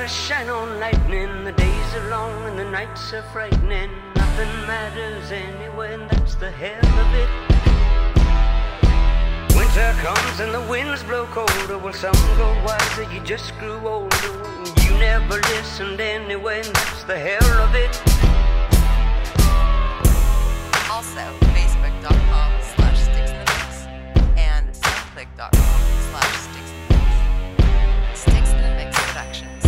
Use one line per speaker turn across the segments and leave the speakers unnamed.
thunder, shine on lightning. The days are long and the nights are frightening. Nothing matters anyway, and that's the hell of it. Winter comes and the winds blow colder. Well, some go wiser, you just grew older. You never listened anyway, and that's the hell of it.
Also, Facebook.com/SticksInTheMix and SoundClick.com/SticksInTheMix. Sticks in the Mix Productions,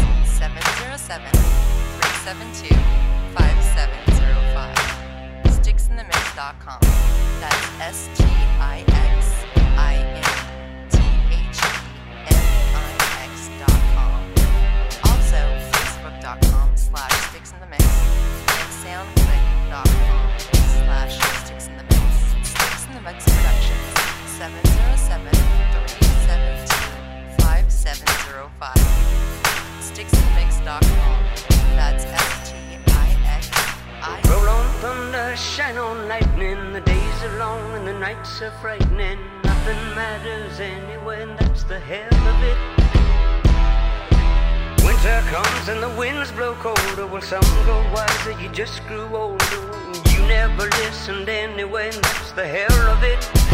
707-372-5705. SticksInTheMix.com. That's SticksInTheMix.com. Also, Facebook.com/SticksInTheMix and SoundClick.com/SticksInTheMix. Sticks in the Mix Productions, 707-372-5705. SticksInTheMix.com. That's STIXI.
Roll on thunder, shine on lightning. The days are long and the nights are frightening. Nothing matters anyway, and that's the hell of it. Winter comes and the winds blow colder. Well, some go wiser, you just grew older. You never listened anyway, and that's the hell of it.